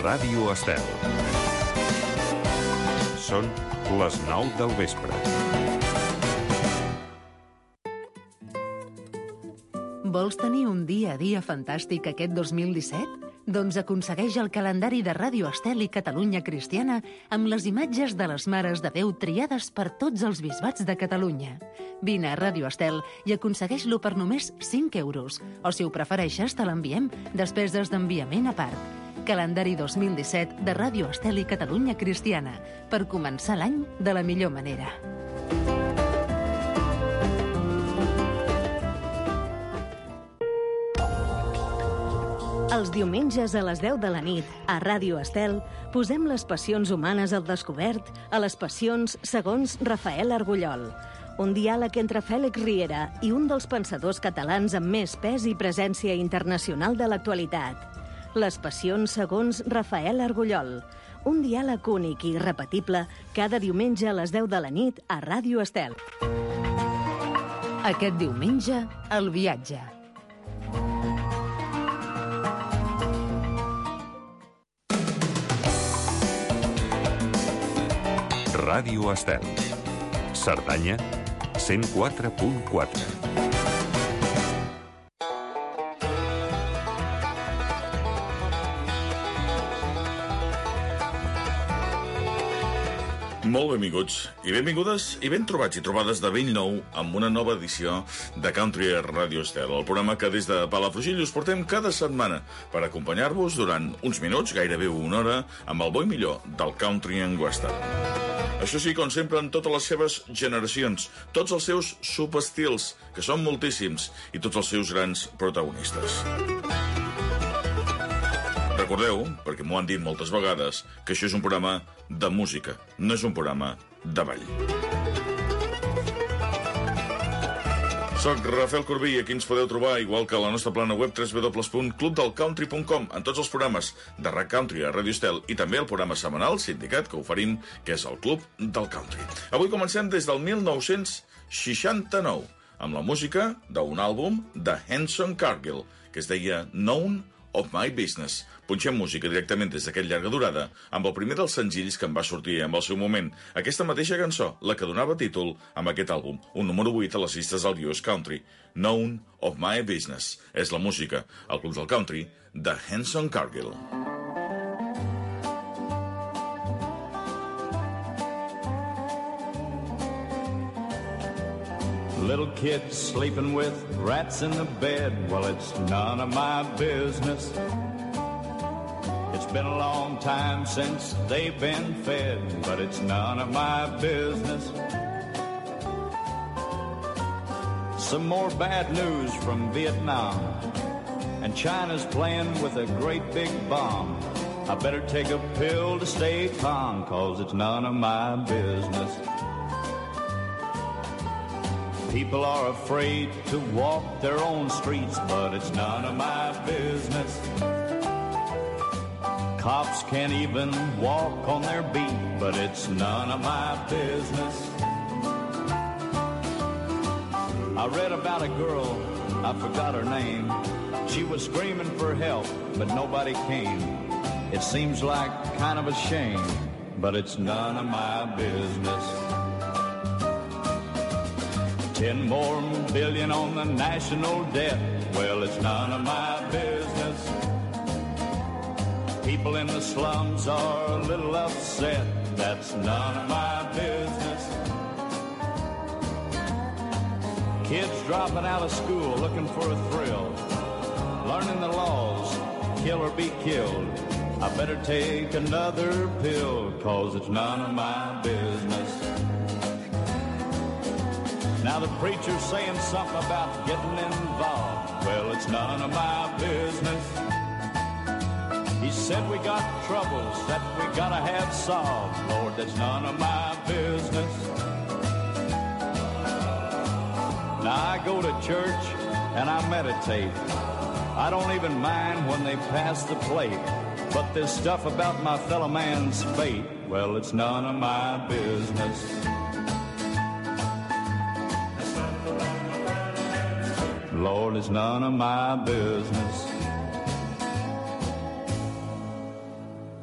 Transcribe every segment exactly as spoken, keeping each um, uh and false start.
Ràdio Estel. Són les nou del vespre. Vols tenir un dia a dia fantàstic aquest dos mil disset? Doncs aconsegueix el calendari de Ràdio Estel i Catalunya Cristiana amb les imatges de les Mares de Déu triades per tots els bisbats de Catalunya. Vine a Ràdio Estel i aconsegueix-lo per només cinc euros. O si ho prefereixes, te l'enviem, despeses d'enviament a part. Calendari dos mil disset de Ràdio Estel i Catalunya Cristiana, per començar l'any de la millor manera. Els diumenges a les deu de la nit, a Ràdio Estel, posem les passions humanes al descobert a les passions segons Rafael Argullol. Un diàleg entre Fèlix Riera i un dels pensadors catalans amb més pes i presència internacional de l'actualitat. Les passions segons Rafael Argullol. Un diàleg únic i irrepetible cada diumenge a les deu de la nit a Ràdio Estel. Aquest diumenge, El viatge. Ràdio Estel. Cerdanya, cent quatre punt quatre. Molt benvinguts i benvingudes i ben trobats i trobades de bell nou amb una nova edició de Country a Ràdio Estel, el programa que des de Palafrugell us portem cada setmana per acompanyar-vos durant uns minuts, gairebé una hora, amb el bo i millor del country en western. Això sí, com sempre, en totes les seves generacions, tots els seus subestils, que són moltíssims, i tots els seus grans protagonistes. Recordeu, perquè m'ho han dit moltes vegades, que això és un programa de música, no és un programa de ball. Soc Rafael Corbí i aquí ens podeu trobar, igual que a la nostra plana web w w w punt club del country punt com, en tots els programes de Rock Country a Ràdio Estel i també el programa setmanal sindicat que oferim, que és el Club del Country. Avui comencem des del mil nou-cents seixanta-nou amb la música d'un àlbum de Henson Cargill que es deia None of My Business. Punxem música directament des d'aquest llarga durada amb el primer dels senzills que en va sortir amb el seu moment. Aquesta mateixa cançó, la que donava títol amb aquest àlbum, un número vuit a les llistes del U S Country. None of My Business. És la música, al Club del Country, de Henson Cargill. Little kids sleeping with rats in the bed. Well, it's none of my business. It's been a long time since they've been fed, but it's none of my business. Some more bad news from Vietnam, and China's playing with a great big bomb. I better take a pill to stay calm, 'cause it's none of my business. People are afraid to walk their own streets, but it's none of my business. Cops can't even walk on their beat, but it's none of my business. I read about a girl, I forgot her name. She was screaming for help, but nobody came. It seems like kind of a shame, but it's none of my business. Ten more billion on the national debt. Well, it's none of my business. People in the slums are a little upset. That's none of my business. Kids dropping out of school looking for a thrill, learning the laws, kill or be killed. I better take another pill, 'cause it's none of my business. Now the preacher's saying something about getting involved. Well, it's none of my business. He said we got troubles that we gotta have solved. Lord, that's none of my business. Now I go to church and I meditate. I don't even mind when they pass the plate. But this stuff about my fellow man's fate, well, it's none of my business. Lord, it's none of my business.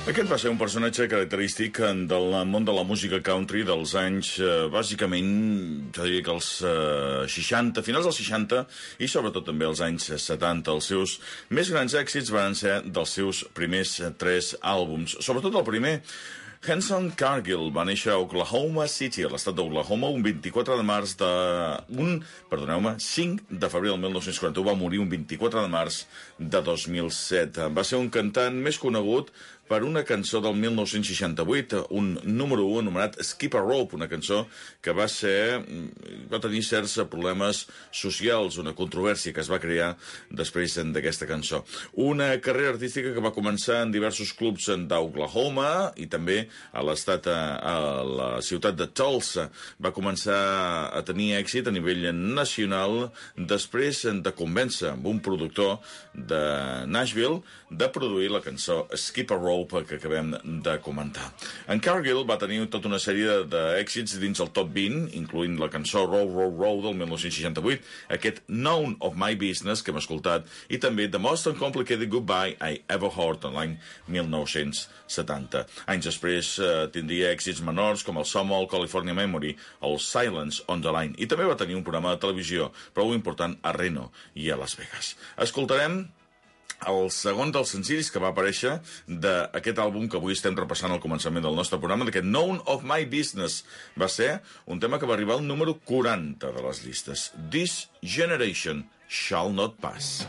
Aquest va ser un personatge característic del món de la música country dels anys, eh, bàsicament, jo diria que els eh, seixanta, finals dels seixanta i sobretot també els anys setanta. Els seus més grans èxits van ser dels seus primers tres àlbums, sobretot el primer. Hanson Cargill va néixer a Oklahoma City, a l'estat d'Oklahoma, un vint-i-quatre de març de... un, perdoneu-me, cinc de febrer del mil nou-cents quaranta-u, va morir un vint-i-quatre de març de dos mil set. Va ser un cantant més conegut per una cançó del mil nou-cents seixanta-vuit, un número u anomenat Skip a Rope, una cançó que va ser... va tenir certs problemes socials, una controvèrsia que es va crear després d'aquesta cançó. Una carrera artística que va començar en diversos clubs d'Oklahoma i també a l'estat, a la ciutat de Tulsa. Va començar a tenir èxit a nivell nacional després de convèncer amb un productor de Nashville de produir la cançó Skip a Rope que acabem de comentar. En Cargill va tenir tota una sèrie d'èxits dins el top vint, incloent la cançó Row, Row, Row del mil nou-cents seixanta-vuit, aquest None of My Business que hem escoltat, i també The Most Uncomplicated Goodbye I Ever Heard en l'any mil nou-cents setanta. Anys després eh, tindria èxits menors com el Somewhere California Memory o el Silence on the Line, i també va tenir un programa de televisió prou important a Reno i a Las Vegas. Escoltarem el segon dels senzills que va aparèixer d'aquest àlbum que avui estem repassant al començament del nostre programa, d'aquest None of My Business. Va ser un tema que va arribar al número quaranta de les llistes. This Generation Shall Not Pass.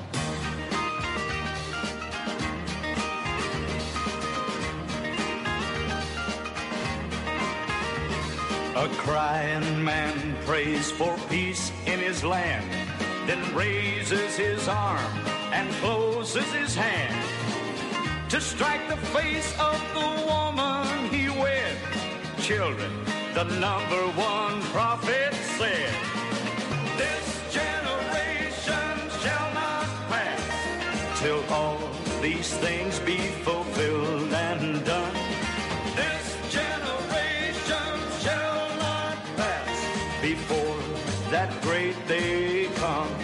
A crying man prays for peace in his land, then raises his arm and closes his hand to strike the face of the woman he wed. Children, the number one prophet said, this generation shall not pass till all these things be fulfilled and done. This generation shall not pass before that great day comes.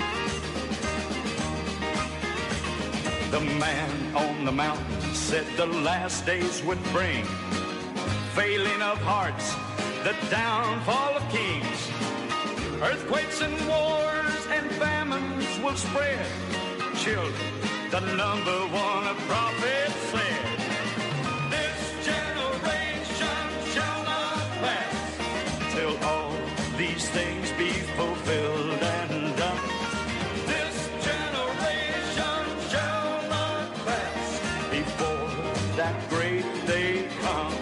The man on the mountain said the last days would bring failing of hearts, the downfall of kings. Earthquakes and wars and famines will spread. Children, the number one prophet said, this generation shall not pass till all these things be fulfilled and done. That great day comes.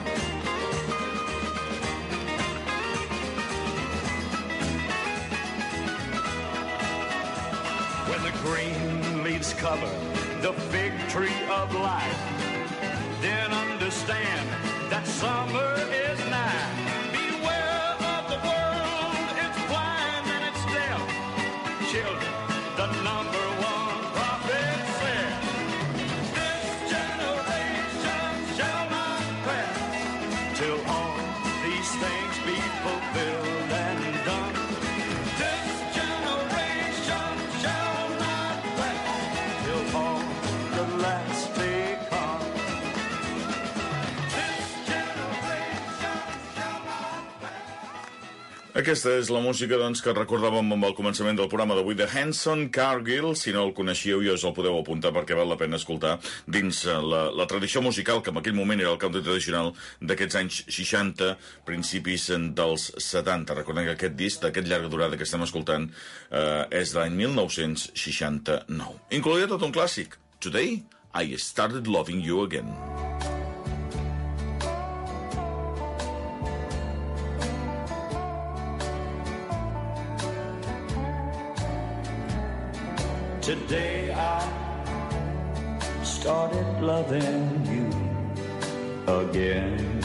When the green leaves cover the fig tree of life, then understand that summer is nigh. Beware of the world, it's blind and it's deaf. Children, the number one prophet said, till all these things be fulfilled and done. This generation shall not pass till all the last day comes. This generation shall not pass. Aquesta és la música doncs, que recordàvem amb el començament del programa d'avui de Hanson Cargill. Si no el coneixíeu, ja us el podeu apuntar perquè val la pena escoltar dins la, la tradició musical que en aquell moment era el country tradicional d'aquests anys seixanta, principis dels setanta. Recordem que aquest disc, d'aquest llarga durada que estem escoltant, eh, és de l'any mil nou-cents seixanta-nou. Incloïa tot un clàssic. Today, I Started Loving You Again. Today I started loving you again,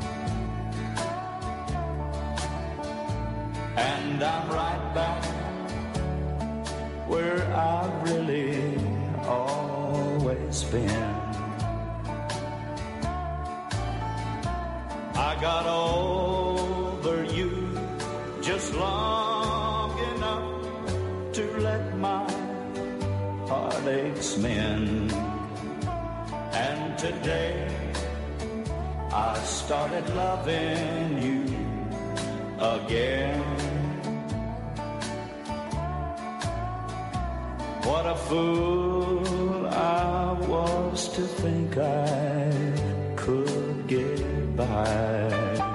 and I'm right back where I've really always been. I got over you just long enough to let my heartaches mend and today I started loving you again. What a fool I was to think I could get by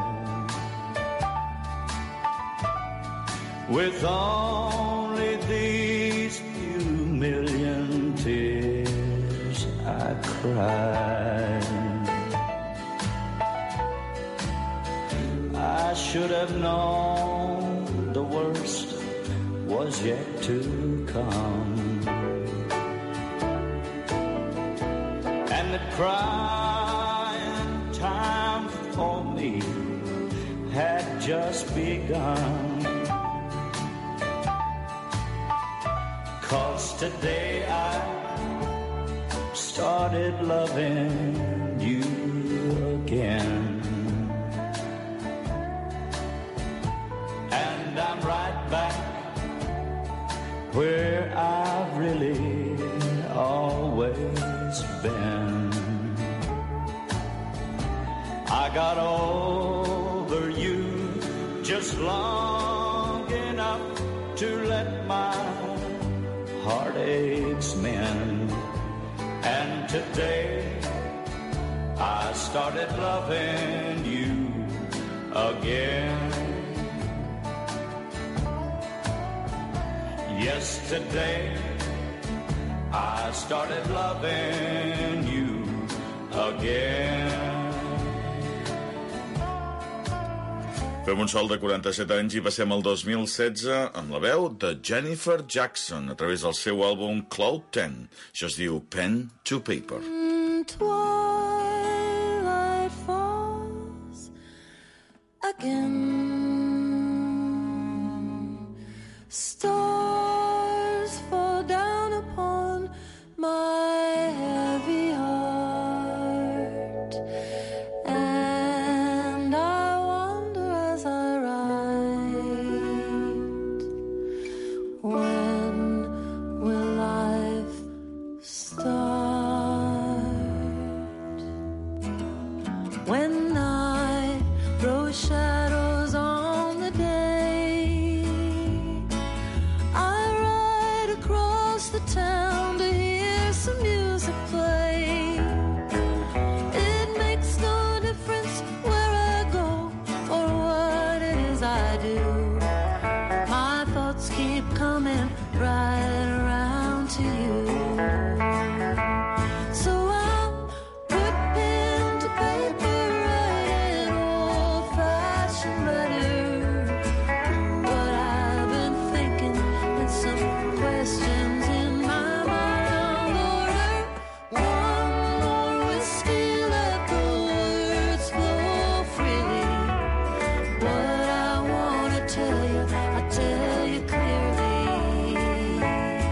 with only these few million tears I cried. I should have known the worst was yet to come, and the crying time for me had just begun. 'Cause today I started loving you again. And I'm right back where I've really always been. I got over you just long enough to let my heartaches mend. And today I started loving you again. Yesterday I started loving you again. Fem un salt de quaranta-set anys i passem al dos mil setze amb la veu de Jennifer Jackson a través del seu àlbum Cloud ten. Això es diu Pen to Paper. Twilight falls again. Stars fall down upon my heavy heart, and I wonder as I write, when will life start? When night throws shadows on the day, I ride across the town to hear some music play. It makes no difference where I go or what it is I do. My thoughts keep coming right around to you. So I'll put pen to paper, write an old-fashioned letter. But I've been thinking and some questions in my mind order. One more whiskey, let the words flow freely. What I want to tell you, I tell you clearly.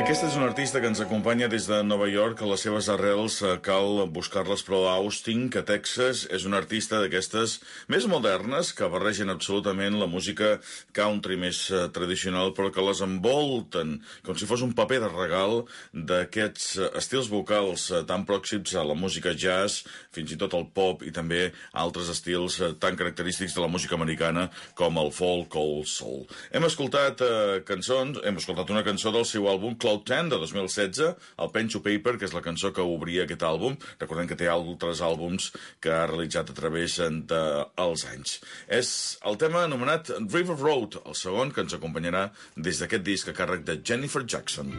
Aquesta és una artista que ens acompanya des de Nova York. A les seves arrels cal buscar-les, però a Austin, que Texas, és una artista d'aquestes més modernes que barregen absolutament la música country més tradicional, però que les envolten com si fos un paper de regal d'aquests estils vocals tan pròxims a la música jazz, fins i tot el pop i també altres estils tan característics de la música americana com el folk o el soul. Hem escoltat eh, cançons, hem escoltat una cançó del seu àlbum Cloud ten de dos mil setze, el Pen to Paper, que és la cançó que obria aquest àlbum. Recordem que té altres àlbums que ha realitzat a través dels anys. És el tema anomenat River Road, el segon que ens acompanyarà des d'aquest disc a càrrec de Jennifer Jackson.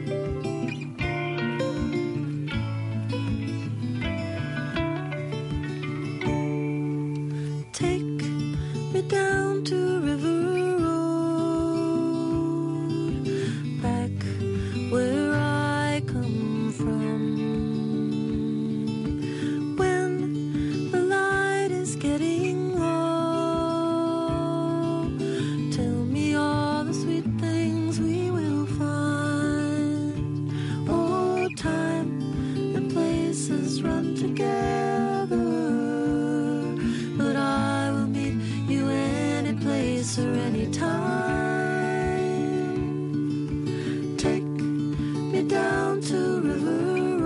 Take me down to River where I come from. When the light is getting low, tell me all the sweet things we will find. Oh, time and places run together, but I will meet you any place or any time. Down to River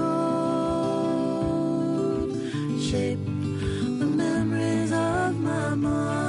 Road, shape the memories of my mind.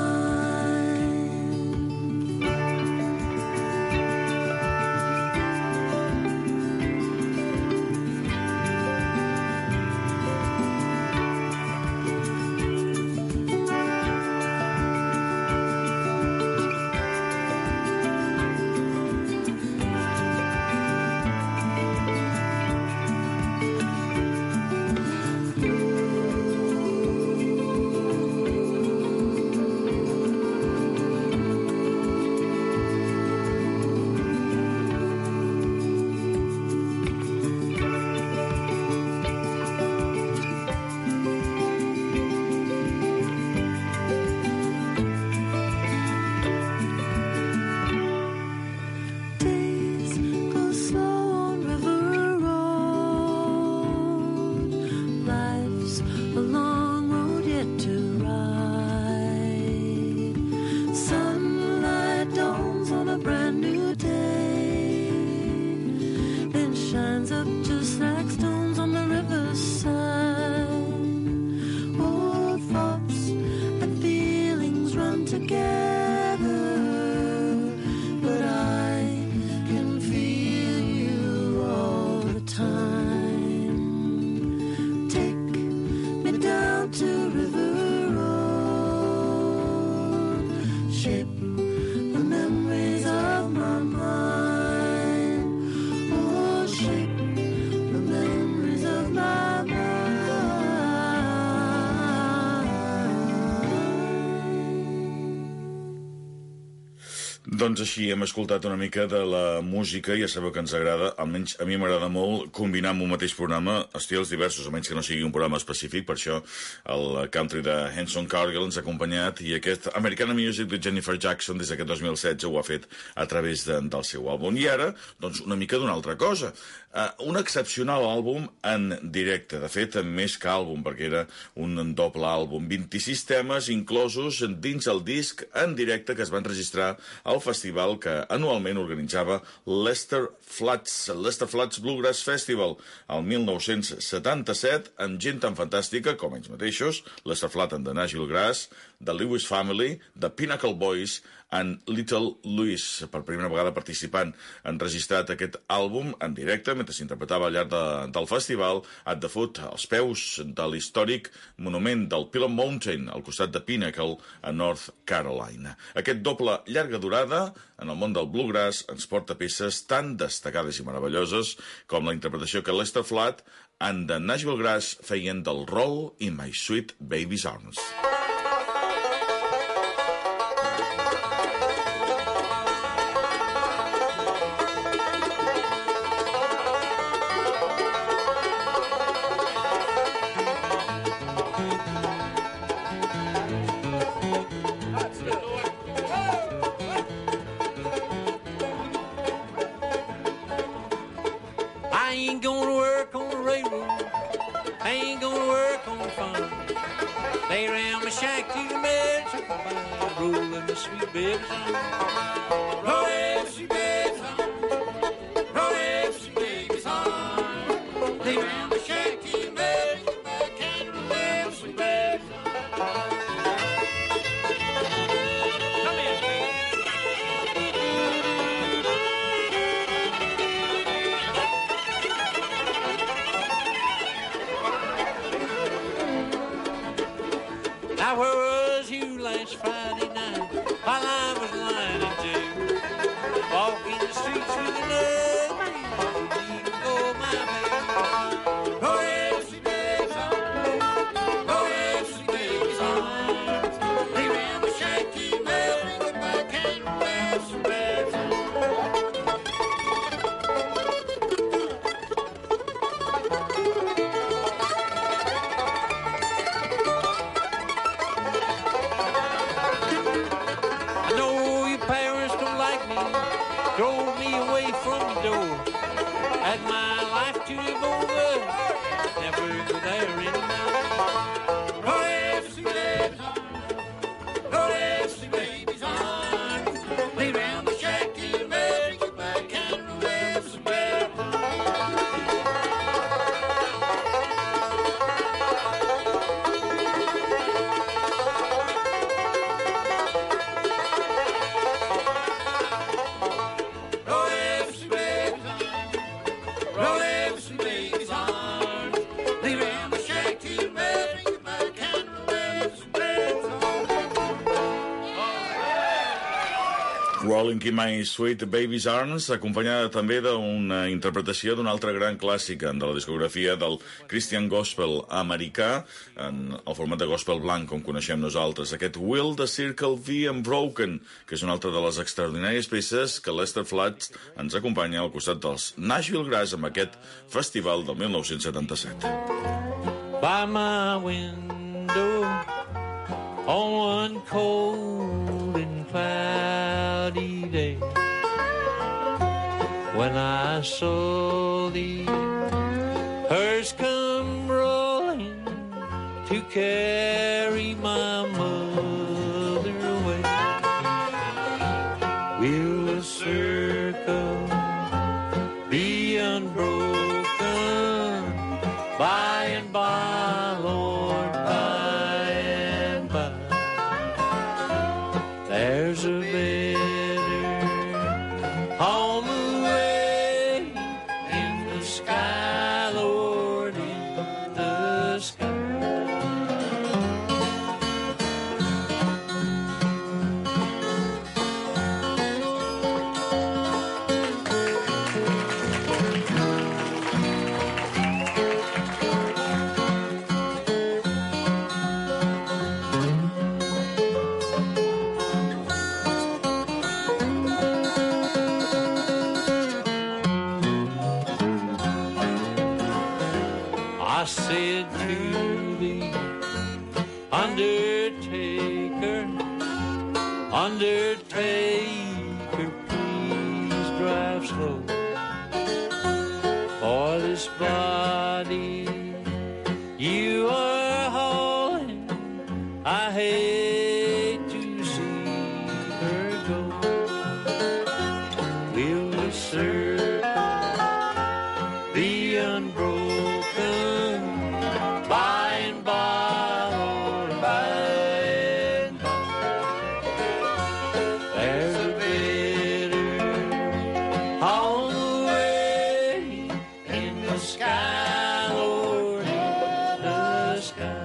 Doncs així hem escoltat una mica de la música, ja sabeu que ens agrada, almenys a mi m'agrada molt combinar en un mateix programa estils diversos, almenys que no sigui un programa específic, per això el country de Hanson Cargill ens ha acompanyat i aquest Americana Music de Jennifer Jackson des d'aquest dos mil setze ho ha fet a través de, del seu àlbum. I ara, doncs, una mica d'una altra cosa. Uh, un excepcional àlbum en directe, de fet, més que àlbum, perquè era un doble àlbum. vint-i-sis temes inclosos dins el disc en directe que es van registrar al festival que anualment organitzava Lester Flats, Lester Flats Bluegrass Festival, el mil nou-cents setanta-set, amb gent tan fantàstica com ells mateixos, Lester Flatt and the Nashville Grass, The Lewis Family, The Pinnacle Boys and Little Louis, per primera vegada participant. Han registrat aquest àlbum en directe mentre s'interpretava al llarg de, del festival at the foot, als peus de l'històric monument del Pillow Mountain, al costat de Pinnacle, a North Carolina. Aquest doble llarga durada en el món del bluegrass ens porta peces tan destacades i meravelloses com la interpretació que Lester Flatt and the Nashville Grass feien del Roll in My Sweet Baby's Arms. I ain't gonna work on the railroad. I ain't gonna work on the farm. Lay around my shack to the medicine by rolling the sweet baby song. Roll that sweet baby song. Roll that sweet baby song. Lay around my shack to the medicine by can't roll that sweet baby song. Come in, baby. Now where was you last Friday night while I was lying in jail? Walking the streets with another man, you go my baby. Oh, yes, you baby's arms. Oh, yes, you baby's arms. Lay around my shaky melting with my can't wear some baby's arms. I know your parents don't like me, drove me away from your door. Had my life to live over, never go there anymore. Oh, yes, the baby's arms. Oh, yes, the baby's arms. Lay around the shack till the baby get back and remember some baby. Oh, yes, the baby's arms. Oh, yes, the baby's arms. Lay around the shack till the baby get back and remember some baby. Rolling in My Sweet Baby's Arms, acompanyada també d'una interpretació d'una altra gran clàssica de la discografia del Christian Gospel americà, en el format de gospel blanc, com coneixem nosaltres. Aquest Will the Circle Be Unbroken, que és una altra de les extraordinàries peces que Lester Flatt ens acompanya al costat dels Nashville Grass amb aquest festival del mil nou-cents setanta-set. By my window on one cold and cloudy day, when I saw the hearse come rolling to carry my mother away, will the circle be unbroken by and by, Lord, by and by? There's a better on the way in the sky, Lord, in the sky. I said to the undertaker, undertaker, please drive slow, for this body you are hauling, I hate to see her go. Will the circle be unbroken by and by, Lord, by and by? There's a better on the way in the sky, Lord, in the sky.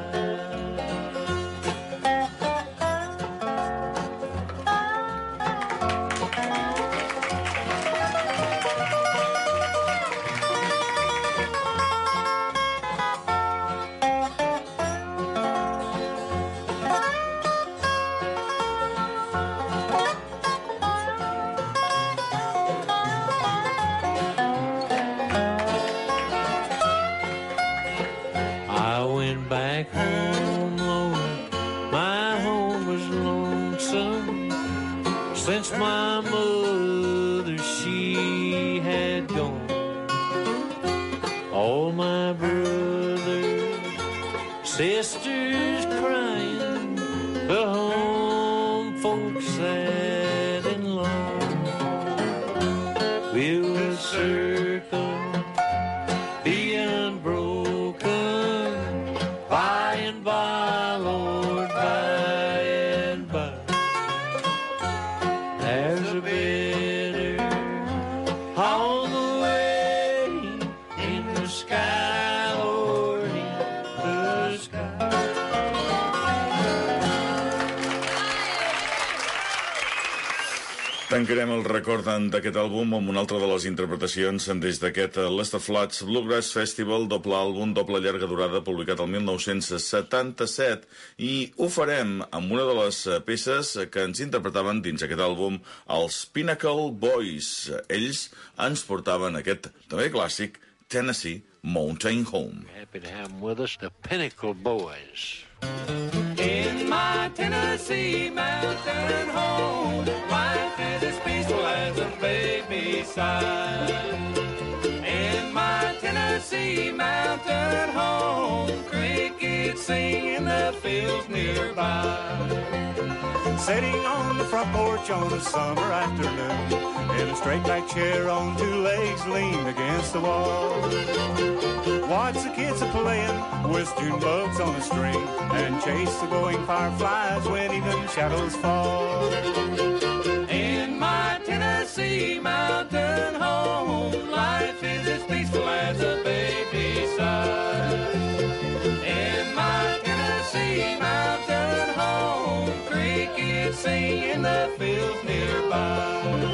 I went back home, Lord, my home was lonesome, since my mother, she had gone. all my brothers, sisters crying, the home folks sad and long. We'll circle, be unbroken, by and by, Lord, by and by. There's a better on the way in the sky, Lord, in the sky. Tancarem el record d'aquest àlbum amb una altra de les interpretacions des d'aquest Lester Flats Bluegrass Festival, doble àlbum, doble llarga durada, publicat el mil nou-cents setanta-set, i ho farem amb una de les peces que ens interpretaven dins aquest àlbum els Pinnacle Boys. Ells ens portaven aquest també clàssic Tennessee Mountain Home. Happy to have them with us, the Pinnacle Boys. In my Tennessee mountain home, life is as peaceful as a baby's sigh. In my Tennessee mountain home, crickets sing in the fields nearby. Sitting on the front porch on a summer afternoon, in a straight back chair on two legs leaned against the wall. Watch the kids a playing with June bugs on a string, and chase the glowing fireflies when even shadows fall. In my Tennessee mountain home, life is as peaceful as a baby's sigh. In my Tennessee mountain home, crickets sing in the fields nearby.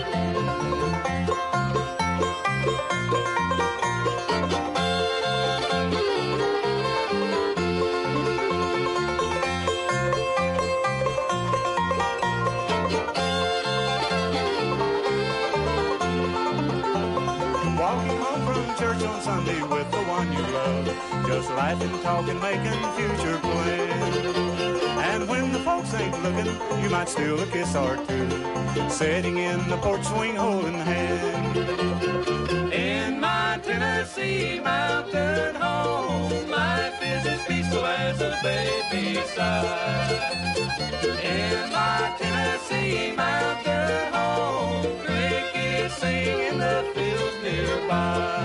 Church on Sunday with the one you love, just laughing, talking, making future plans. And when the folks ain't looking, you might steal a kiss or two, sitting in the porch swing holding hands. In my Tennessee mountain home, life is as peaceful as a baby's sigh. In my Tennessee mountain home, crickets sing in the fields nearby.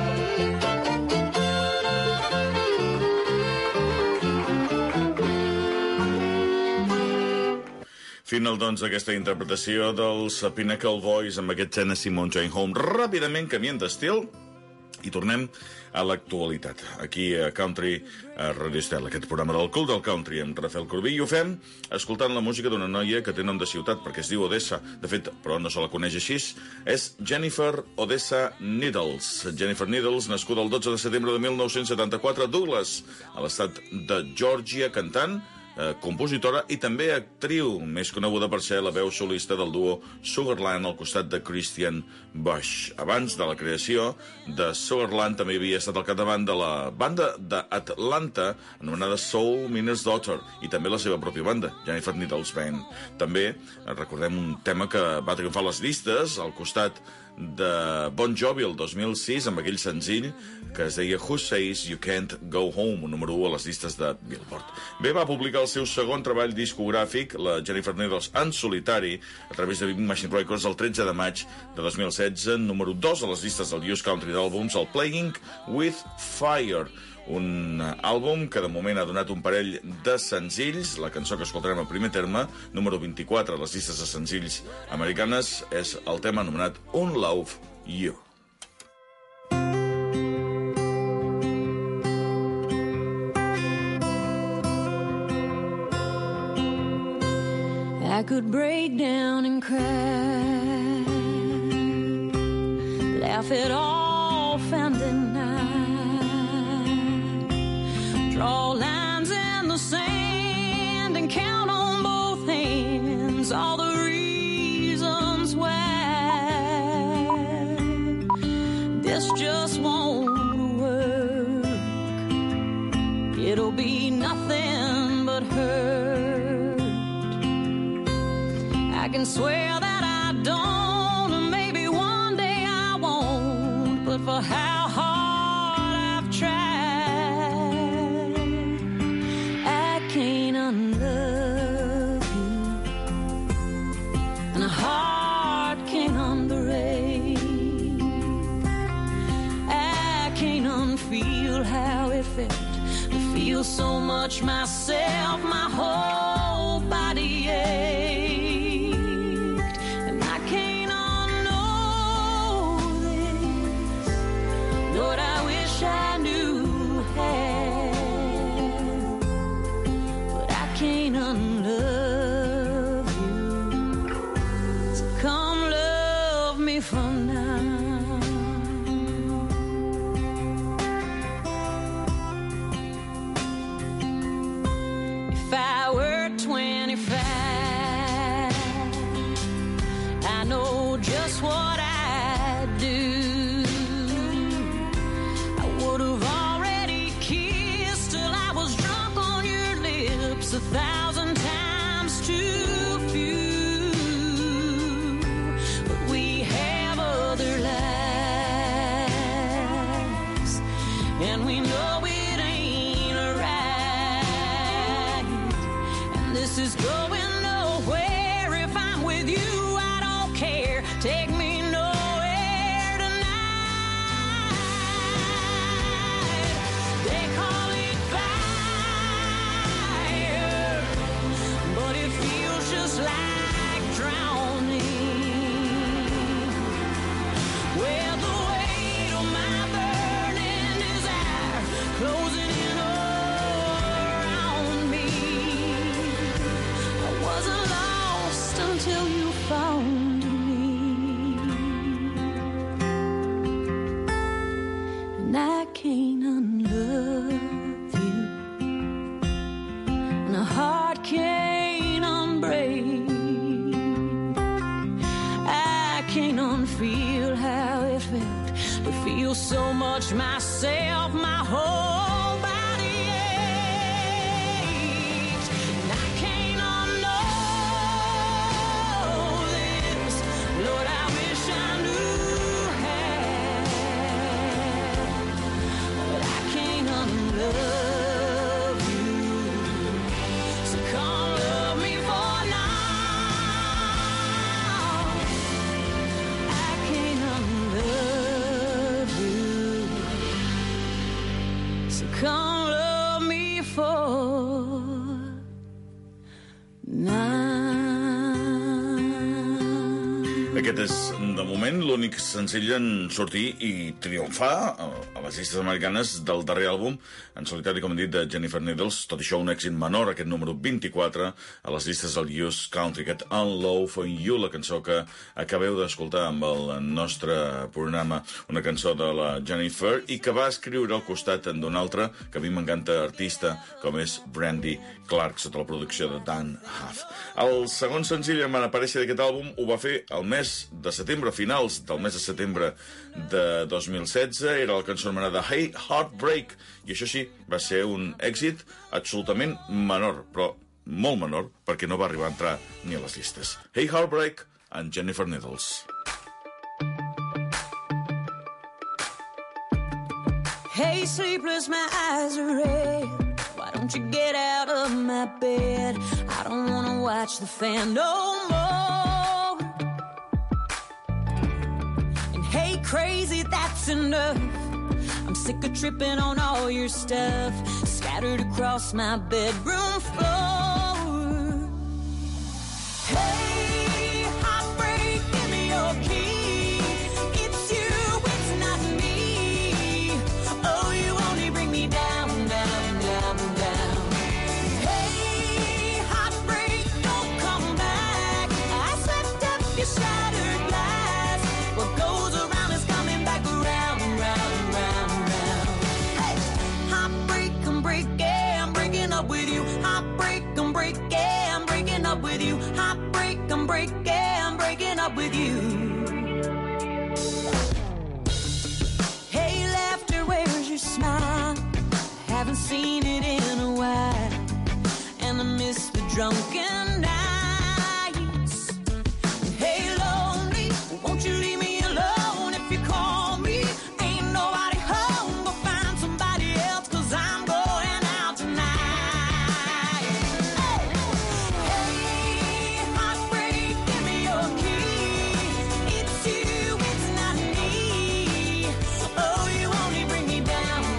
Final, doncs, d'aquesta interpretació dels Pinnacle Boys amb aquest Tennessee Mountain Home. Ràpidament canviem d'estil i tornem a l'actualitat. Aquí a Country, a Radio Estel, aquest programa del Cult del Country amb Rafael Corbí, i ho fem escoltant la música d'una noia que té nom de ciutat, perquè es diu Odessa. De fet, però no se la coneix així, és Jennifer Odessa Needles. Jennifer Needles, nascuda el dotze de setembre de mil nou-cents setanta-quatre a Douglas, a l'estat de Georgia, cantant, Eh, compositora i també actriu, més coneguda per ser la veu solista del duo Sugarland al costat de Christian Bush. Abans de la creació de Sugarland també havia estat al capdavant de la banda d'Atlanta anomenada Soul Miner's Daughter, i també la seva pròpia banda, Jennifer Needles Band. També recordem un tema que va triomfar a les llistes al costat de Bon Jovi el dos mil sis amb aquell senzill que es deia Who Says You Can't Go Home, un número u a les llistes de Billboard. Bé, va publicar el seu segon treball discogràfic, la Jennifer Needles en solitari, a través de Big Machine Records el tretze de maig de dos mil setze, número dos a les llistes del U S Country d'àlbums, el Playing with Fire, un àlbum que de moment ha donat un parell de senzills. La cançó que escoltarem en primer terme, número vint-i-quatre a les llistes de senzills americanes, és el tema anomenat Unlove You. I could break down and cry, laugh it off and deny, draw lines in the sand and count on both hands all the reasons why this just won't work. It'll be nothing but hurt. I can swear that I don't, and maybe one day I won't, but for how hard I've tried, can feel how it felt to feel so much myself, my whole body ached, and I can't unknow this. Lord, I wish I knew how, but I can't unlove you. So come love me from now. If I were twenty-five, I know just what I'd do. I would have already kissed till I was drunk on your lips, a thousand times too few. But we have other lives, and we know it ain't right. And this is going nowhere. If I'm with you, I don't care. Take me nowhere tonight. They call it fire, but it feels just like drowning. Well, the weight of my burning desire closing in around me. I wasn't lost until you found me, and I can't unlove you, and a heart can't unbreak. I can't unfeel how it felt to feel so much myself, my whole body aches, and I can't unknow this. Lord, I wish I knew how, but I can't unlove you. So come love me for now. I can't unlove you. So come love me for now. Aquest és, de moment, l'únic senzill en sortir i triomfar a les llistes americanes del darrer àlbum, en solitari, com hem dit, de Jennifer Needles. Tot això un èxit menor, aquest número vint-i-quatre, a les llistes del U S Country, aquest On Low for You, la cançó que acabeu d'escoltar amb el nostre programa, una cançó de la Jennifer, i que va escriure al costat d'un altre, que a mi m'encanta, artista, com és Brandy Clark, sota la producció de Dan Huff. El segon senzill en aparèixer d'aquest àlbum ho va fer el mes de setembre, finals del mes de setembre de dos mil setze, era la cançó anomenada Hey Heartbreak, i això sí, va ser un èxit absolutament menor, però molt menor, perquè no va arribar a entrar ni a les llistes. Hey Heartbreak, and Jennifer Needles. Hey, sleepless, my eyes are red. Why don't you get out of my bed? I don't wanna watch the fan no more. And hey, crazy, that's enough. I'm sick of tripping on all your stuff scattered across my bedroom floor. Hey, heartbreak, give me your key. It's you, it's not me. Oh, you only bring me down, down, down, down. Hey, heartbreak, don't come back. I swept up your shattered glass. What goes around is coming back around, round, round, round. Hey, heartbreak, I'm breaking, I'm breaking up with you. Heartbreak, I'm breaking, I'm breaking up with you. Heartbreak, I'm breaking, I'm breaking up with you. Hey, laughter, where's your smile? I haven't seen it in a while, and I miss the drunken nights. Hey, lonely, won't you leave me alone? If you call me, ain't nobody home. Go find somebody else, 'cause I'm going out tonight. Hey, heartbreak, give me your key. It's you, it's not me. Oh, you only bring me down,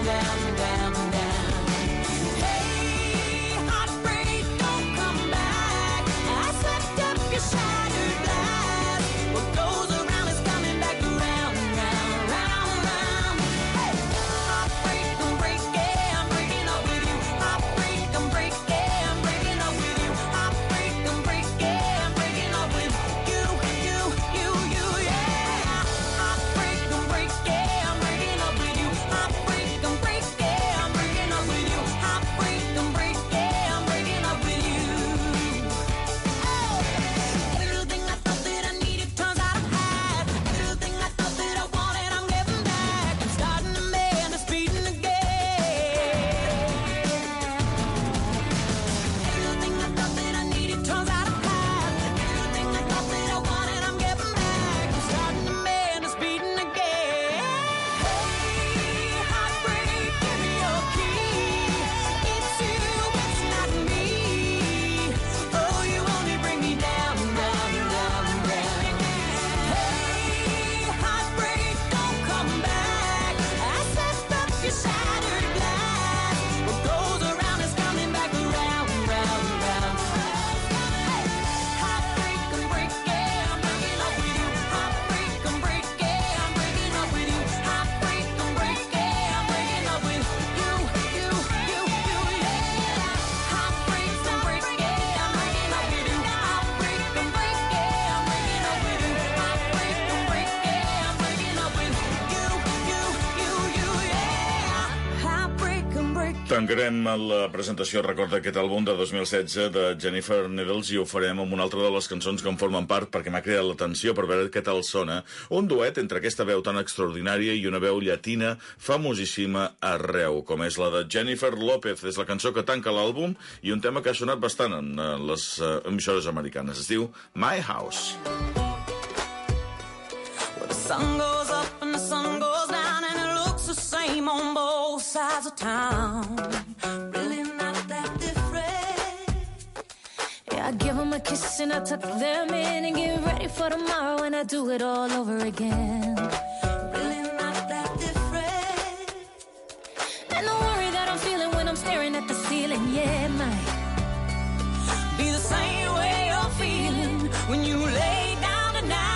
Tancarem la presentació, recorda, aquest àlbum de dos mil setze de Jennifer Needles, i ho farem amb una altra de les cançons que en formen part, perquè m'ha cridat l'atenció per veure què tal sona. Un duet entre aquesta veu tan extraordinària i una veu llatina famosíssima arreu, com és la de Jennifer Lopez. És la cançó que tanca l'àlbum i un tema que ha sonat bastant en les emissores americanes. Es diu My House. Well, the sun goes up and the sun goes down and it looks the same on both sides of town. Really not that different. Yeah, I give them a kiss and I tuck them in and get ready for tomorrow and I do it all over again. Really not that different. And the worry that I'm feeling when I'm staring at the ceiling, yeah, it might be the same way you're feeling when you lay down tonight.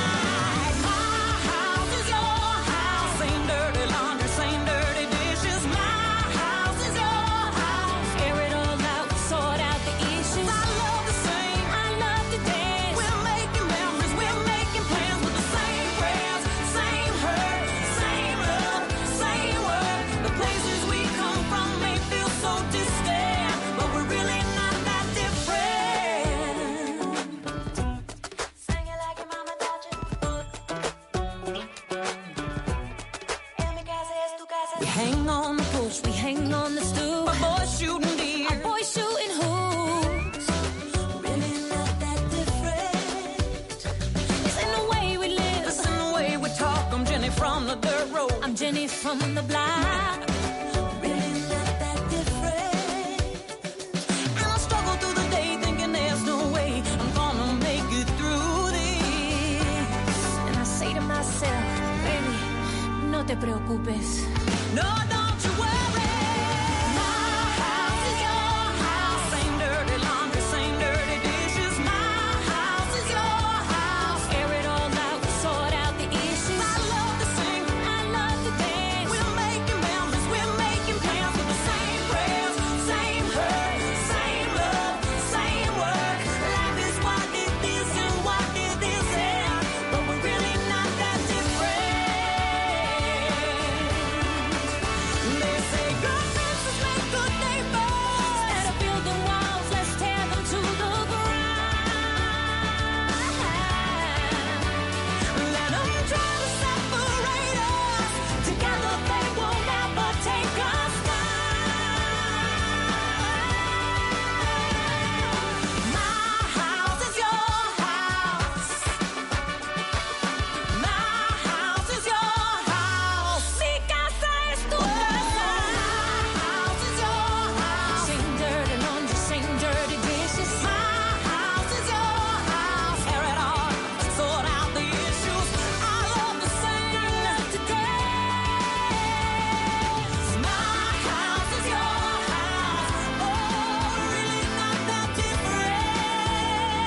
Hang on the post, we hang on the stoop. A boy shooting deer, a boy shooting hoops. Really not that different. It's in the way we live, it's in the way we talk. I'm Jenny from the dirt road, I'm Jenny from the block. Really not that different. And I struggle through the day thinking there's no way I'm gonna make it through this. And I say to myself, baby, no te preocupes. No, don't you worry. My house is your house. Same dirty laundry, same dirty dishes. My house is your house. Air it all out, sort out the issues. I love to sing, I love to dance. We're making memories, we're making plans with the same prayers, same hurt, same love, same work. Life is what it is and what it isn't, but we're really not that different. They say good fences make good neighbors. Instead of building walls, let's tear them to the ground. Let them try to separate us. Together they will never take us down. My house is your house. My house is your house. Mi casa es tu casa. My house is your house. Same dirty laundry, same dirty dishes. My house is your house. Air it all, sort out the issues. I love to sing today. My house is your house. Oh, really not that different.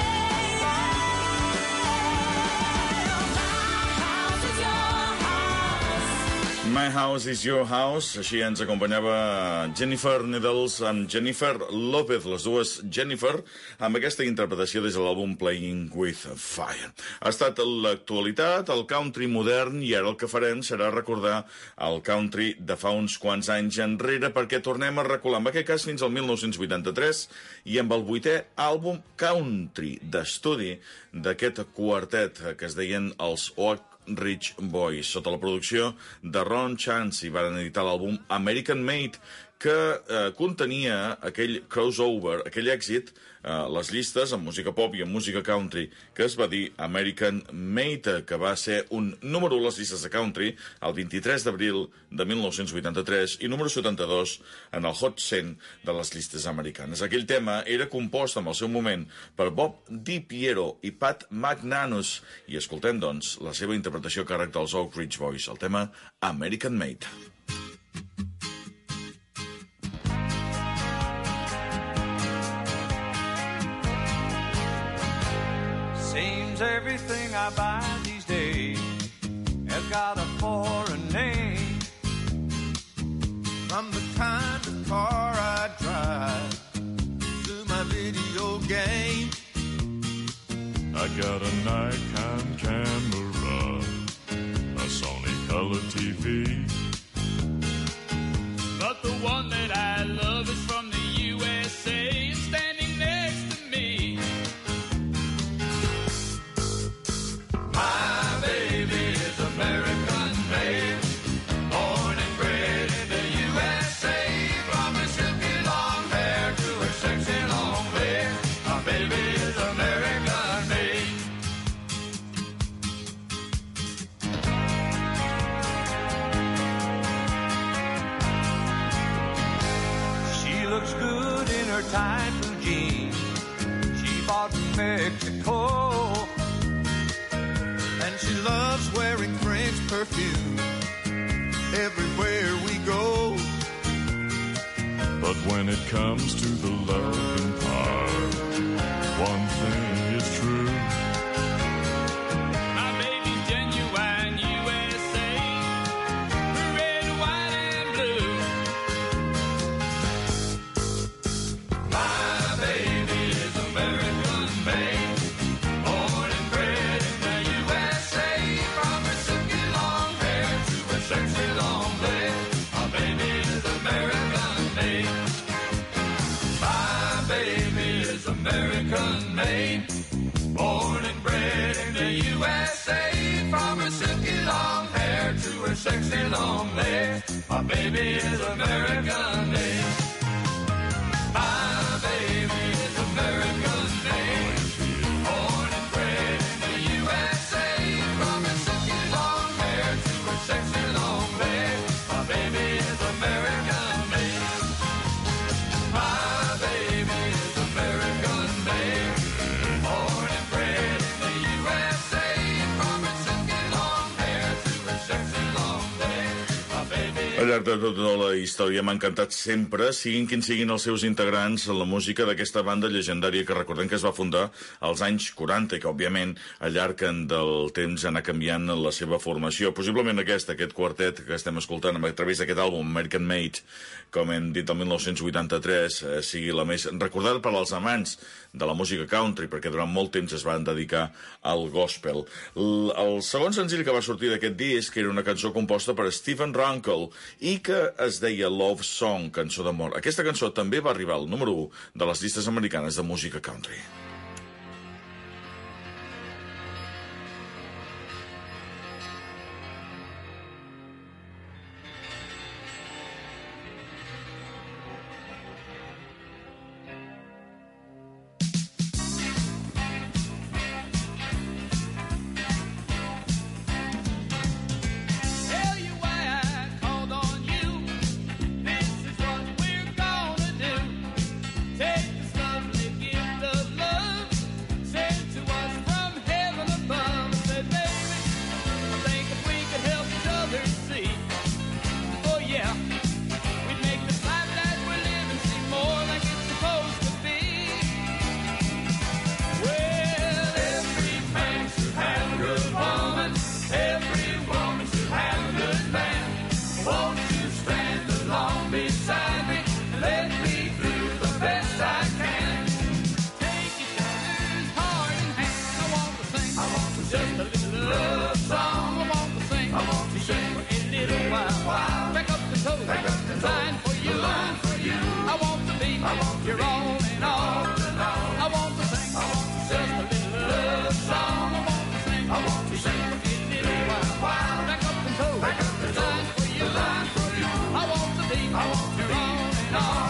My house is your house. My House is Your House. Així ens acompanyava Jennifer Needles amb Jennifer Lopez, les dues Jennifer, amb aquesta interpretació des de l'àlbum Playing with Fire. Ha estat l'actualitat, el country modern, i ara el que farem serà recordar el country de fa uns quants anys enrere, perquè tornem a recular, en aquest cas fins al mil nou-cents vuitanta-tres, i amb el vuitè àlbum country d'estudi d'aquest quartet que es deien els Oak Ridge Boys, sota la producció de Ron Chancey. Van editar l'àlbum American Made, que eh, contenia aquell crossover, aquell èxit, eh, les llistes amb música pop i amb música country, que es va dir American Made, que va ser un número a les llistes de country el vint-i-tres d'abril de mil nou-cents vuitanta-tres i número setanta-dos en el Hot cent de les llistes americanes. Aquell tema era compost en el seu moment per Bob DiPiero i Pat McManus, i escoltem, doncs, la seva interpretació a càrrec dels Oak Ridge Boys, el tema American Made. Seems everything I buy these days has got a foreign name. From the kind of car I drive to my video game. I got a Nikon camera, a Sony color T V, but the one that I looks good in her tight blue jeans. She bought from Mexico, and she loves wearing French perfume everywhere we go. But when it comes to the loving part, one thing is true. My baby's genuine U S A, red, white, and blue. My baby is American made, born and bred in the U S A. From her silky long hair to her sexy long legs, my baby is American made. My baby is American made, born and bred in the U S A. From her silky long hair to her sexy long legs, my baby is American made. My baby is American made, born and bred in the U S A. From her silky long hair to her sexy long legs, my baby is American made. My baby is American made, born and bred in the U S A. From her silky long hair to her sexy long legs, my baby is Al llarg de tota la història m'ha encantat sempre, siguin quins siguin els seus integrants, la música d'aquesta banda llegendària que recordem que es va fundar als anys quaranta i que, òbviament, al llarg del temps anar canviant la seva formació. Possiblement aquest, aquest quartet que estem escoltant a través d'aquest àlbum, American Made, com hem dit, el dinou vuitanta-tres, eh, sigui la més recordada per als amants de la música country, perquè durant molt temps es van dedicar al gospel. L el segon senzill que va sortir d'aquest disc era una cançó composta per Stephen Runkle i que es deia Love Song, cançó d'amor. Aquesta cançó també va arribar al número u de les llistes americanes de música country. Tell you why I called on you. This is what we're gonna do. Take this lovely gift of love sent to us from heaven above. I said, baby, I think if we could help each other see, oh yeah, we'd make this life that we're living seem more like it's supposed to be. Well, every man should have a good woman. Every woman should have a good man. Won't you stand along beside me and let me do the best I can? Take each other's heart in hand. I want to sing. I want to just a little love song. I want to sing. I want to sing for a little while. Back up the toe. Back up the line for you. Line for you. I want to be. I want your all in all. I want to sing. I want to just a little love song. I want to sing. I want to sing for a little while. Back up the toe. Back up the line for you. Line for you. I want to be. I want your all in all.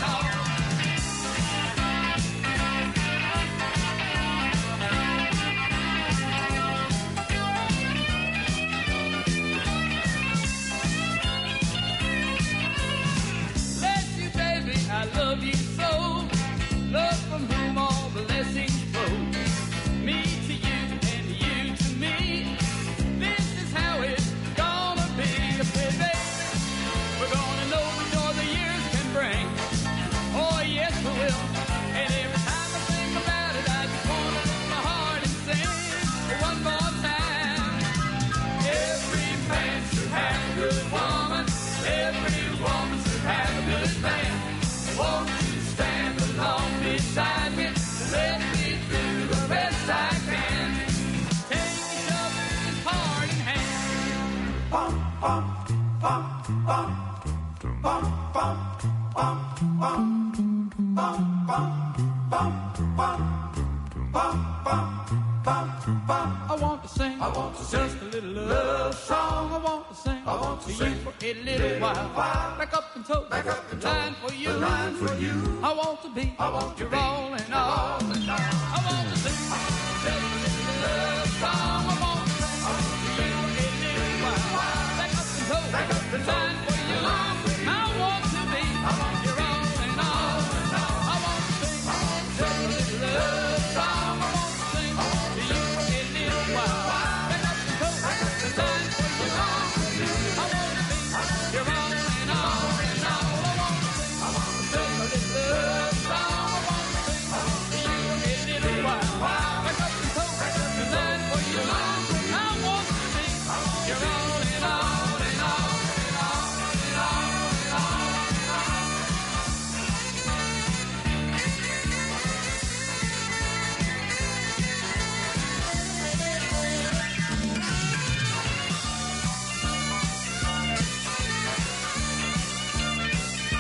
Bless you, baby, I love you so. Love from whom all blessings flow. Me to you and you to me. This is how it's gonna be. I said, baby, we're gonna know the joy the years can bring. Oh, yes, we will. And every time I think about it, I just wanna lift my heart and sing one more time. Every man should have a good woman. Every woman should have a good man. Won't you stand along beside me and let me do the best I can? Take each other's heart in hand. Bum, bum, bum, bum. Bum, bum, bum, bum. Bum, bum, bum, bum. Bum, bum, bum, bum. I want to sing. I want to sing just a little love song. I want to sing. I want to sing for a little while. Back up and toe. Back up and toe. Line for you. Line for you. I want to be. I want your all in all. I want to sing just a little love song. I want to sing. I want to sing for a little while. Back up and toe. Back up and toe. Line for you. I want to be. I want your all in all.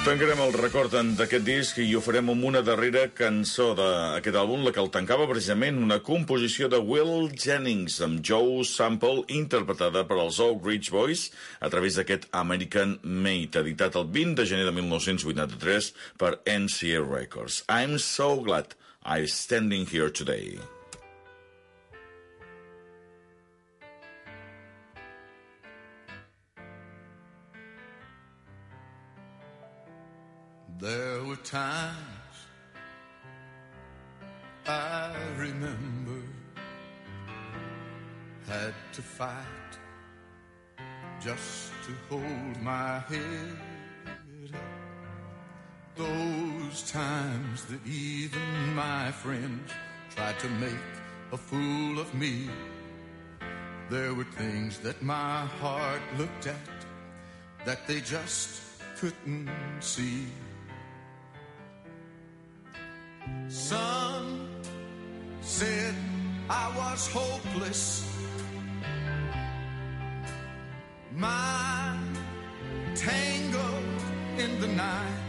Tancarem el record d'aquest disc i ho farem amb una darrera cançó d'aquest àlbum, la que el tancava precisament, una composició de Will Jennings amb Joe Sample, interpretada per els Oak Ridge Boys a través d'aquest American Made, editat el vint de gener de mil nou-cents vuitanta-tres per N C A Records. I'm so glad I'm standing here today. There were times I remember had to fight just to hold my head up. Those times that even my friends tried to make a fool of me. There were things that my heart looked at that they just couldn't see. Some said I was hopeless. Mind tangled in the night.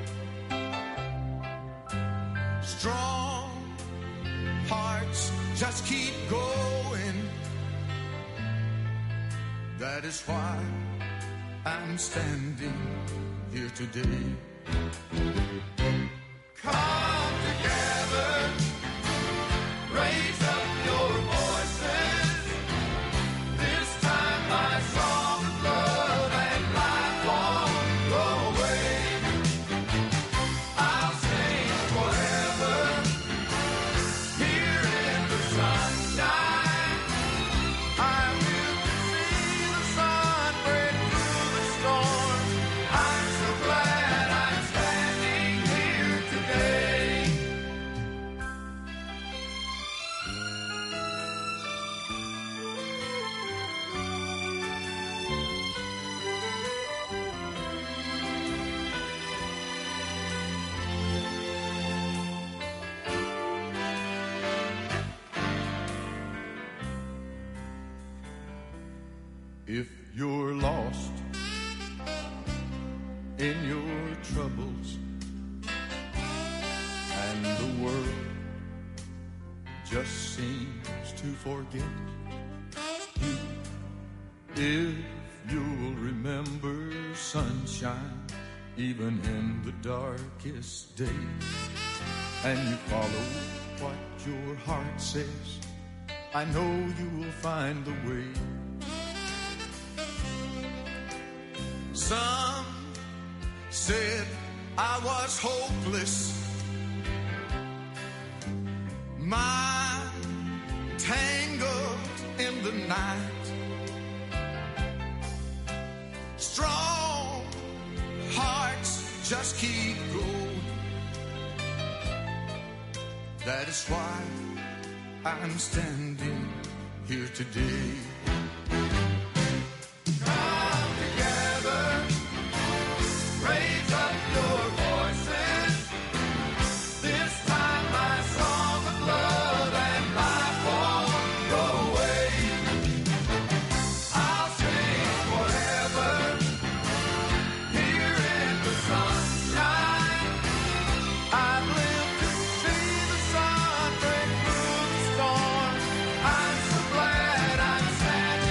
Strong hearts just keep going. That is why I'm standing here today. Come together, raise up your voices. This time my song of love and life won't go away. I'll sing forever here in the sunshine. I live to see the sun break through the storm. I'm so glad I'm standing here today. If you're lost in your troubles and the world just seems to forget you, if you'll remember sunshine even in the darkest day, and you follow what your heart says, I know you will find the way. Some said I was hopeless. Mind tangled in the night. Strong hearts just keep going. That is why I'm standing here today. Come together, raise up your voices. This time my song of love and life won't go away. I'll sing forever here in the sunshine. I've lived to see the sun break through the storm. I'm so glad I'm standing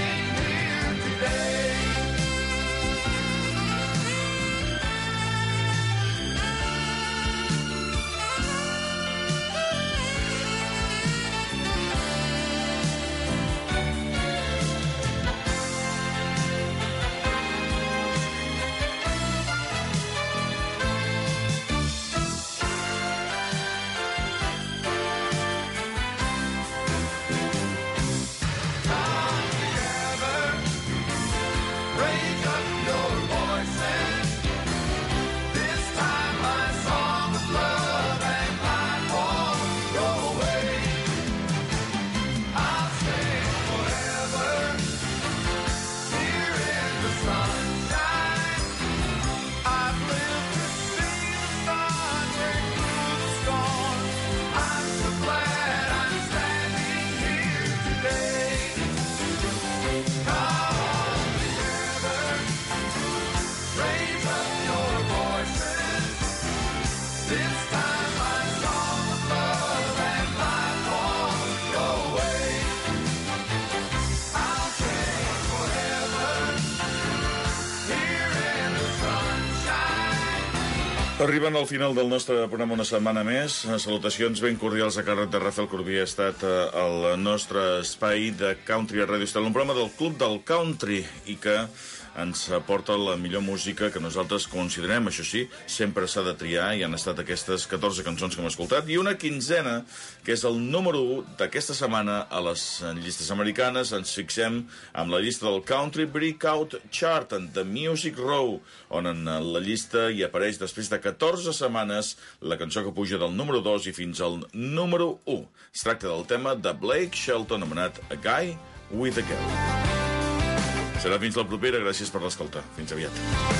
Arribant al final del nostre programa una setmana més, salutacions ben cordials a càrrec de Rafael Corbí. Ha estat el nostre espai de Country a Radio Estel, un programa del Club del Country i que ens aporta la millor música que nosaltres considerem. Això sí, sempre s'ha de triar i han estat aquestes catorze cançons que hem escoltat i una quinzena, que és el número u d'aquesta setmana a les llistes americanes. Ens fixem amb la llista del Country Breakout Chart en The Music Row, on en la llista hi apareix després de catorze setmanes la cançó que puja del número dos i fins al número u. Es tracta del tema de Blake Shelton anomenat A Guy with a Girl. Serà fins la propera, gràcies per l'escolta. Fins aviat.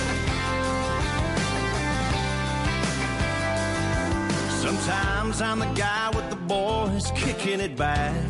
Sometimes I'm the guy with the boys kicking it back,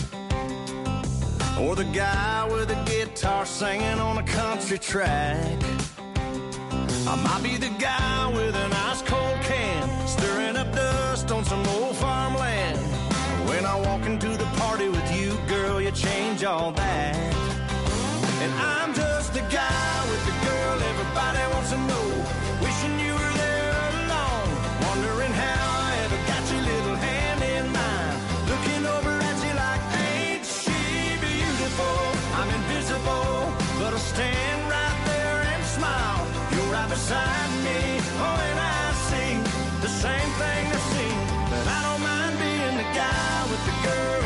or the guy with a guitar singing on a country track. I might be the guy with an ice cold can stirring up dust on some old farmland. When I walk into the party with you, girl, you change all that. And I'm just the guy with the girl everybody wants to know, wishing you were there alone, wondering how I ever got your little hand in mine, looking over at you like, ain't she beautiful? I'm invisible, but I'll stand right there and smile. You're right beside me, oh, and I see the same thing they see, but I don't mind being the guy with the girl.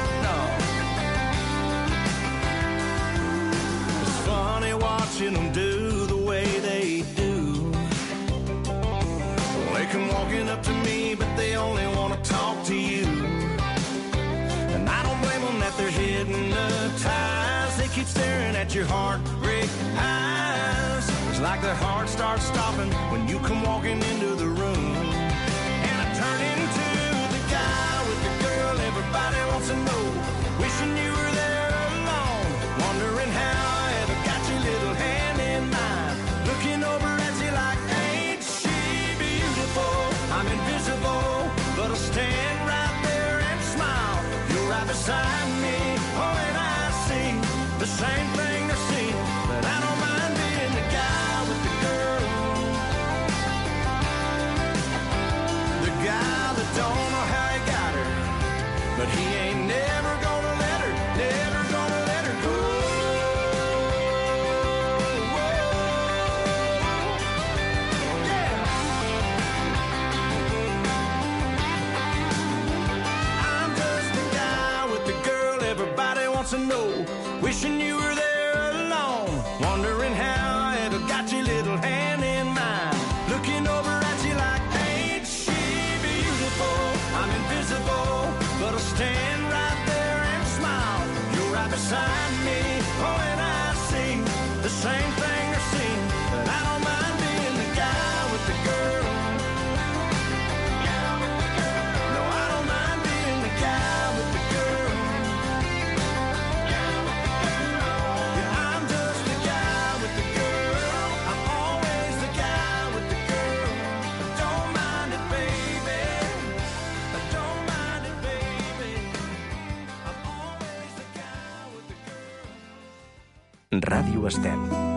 Funny watching them do the way they do. They come walking up to me, but they only want to talk to you. And I don't blame them that they're hypnotized. They keep staring at your heartbreak eyes. It's like their heart starts stopping when you come walking into the room. And I turn into the guy with the girl everybody wants to know, wishing you were there alone, wondering how little hand in mine, looking over at you like, ain't she beautiful? I'm invisible, but I'll stand right there and smile. You're right beside me, oh, and I see the same thing they see, but I don't mind being the guy with the girl, the guy that don't know how he got her, but he ain't never gonna let her, never gonna let her go. To know, wishing you were there alone, wondering how I ever got your little hand in mine, looking over at you like, ain't she beautiful? I'm invisible, but I'll stand right there and smile. You're right beside me, oh, and I see the same thing they're seeing, but I don't mind being the guy with the girl. No, I don't mind being the guy with the girl. Ràdio Estel.